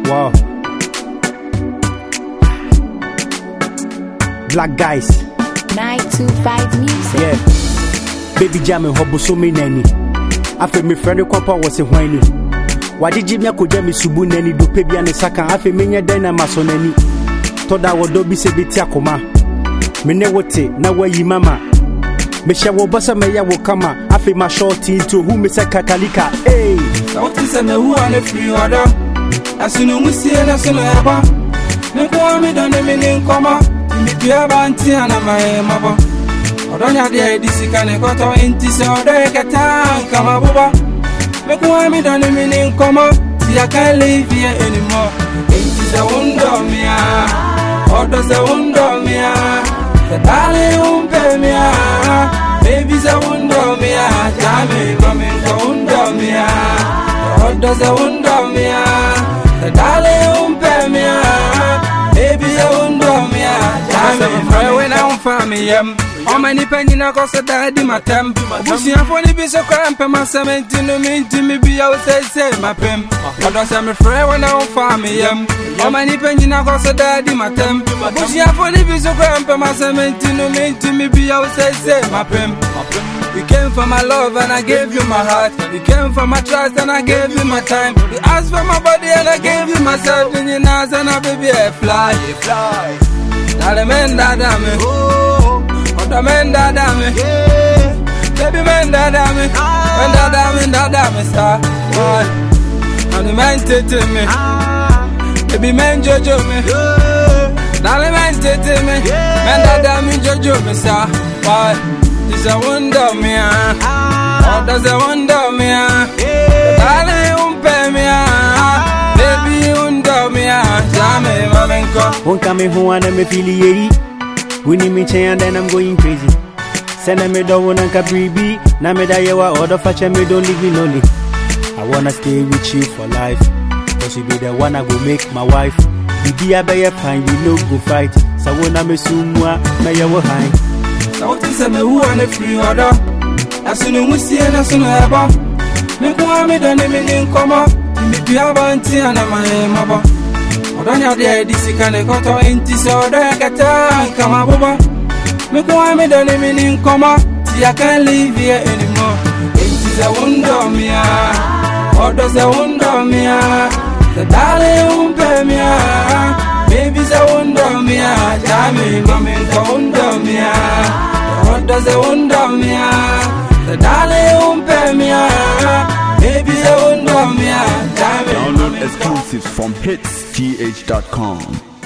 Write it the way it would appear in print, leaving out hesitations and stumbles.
Wow. Black guys. 925 music. Yeah. Baby jamming hobo so me nani. Afe me friend kwapa was a whiny. Why did Jimmy Kojami Subu nani do pebi and saka afe menya dena masonani. Toda wodobi se bitiakoma. Me ne wote na wayi mama. Me shawo basa me ya wokama. Afe ma shorty into who me se kakalika. Hey. What is a who and a free order? As soon as we see an asino eba. Me go me done me in coma. Me pia banti ana my mama. Odonya de disikane koto inti se odo kata kama buba. Me go me done me in coma. See I can't live here anymore. Inti se undo mia. Odo se undo mia. The darling umpe mia. Baby se undo mia. Jame mami ko undo mia. Odo se undo mia. The darling umpe mia. Baby se undo mia. Jame mami when I'm family how many penny na kosa daddy matem. Bushi afoni bi so cramp my 17 no minti me bi I say my pem. Odo se me frɛ when I'm family how many penny na kosa daddy matem. Bushi afoni bi so cramp my 17 no minti me bi I say my pem. You came for my love and I gave you my heart. You came for my trust and I gave you my time. You asked for my body and I gave you myself. In your eyes and I baby I fly. Now the men that me, oh, the men that me, baby men that me, men that me, star. Now the men tete me, baby men jojo me. Now the men tete me, men that me jojo me, star. Why? This a wonder me, oh, that's a wonder me, darling, umpe me, baby, wonder me, jame mamenko. Won't come in who and me feel ye. Winnie me chain and then I'm going crazy. Send me down and capribi. Na me da yewa order fetch me don't leave me lonely. I wanna stay with you for life. Cause you be the one I will make my wife. Bibi abaye pine we no go fight. So when I me sumwa me yawo high. So what is a me who and a free order? As soon as we see and as soon as ever. Me go me done me in coma. Me be abanti and my mama. Odonya de disikane koto inti se odo kata kama buba. Me go me done me in coma. See I can't live here anymore. Inti se undo mia. Odo se undo mia. The darling umpe mia. Baby se undo mia. Jame mami ko undo mia. Odo se undo mia. The darling umpe mia. Baby se undo mia. Jame download exclusives from hitsgh.com.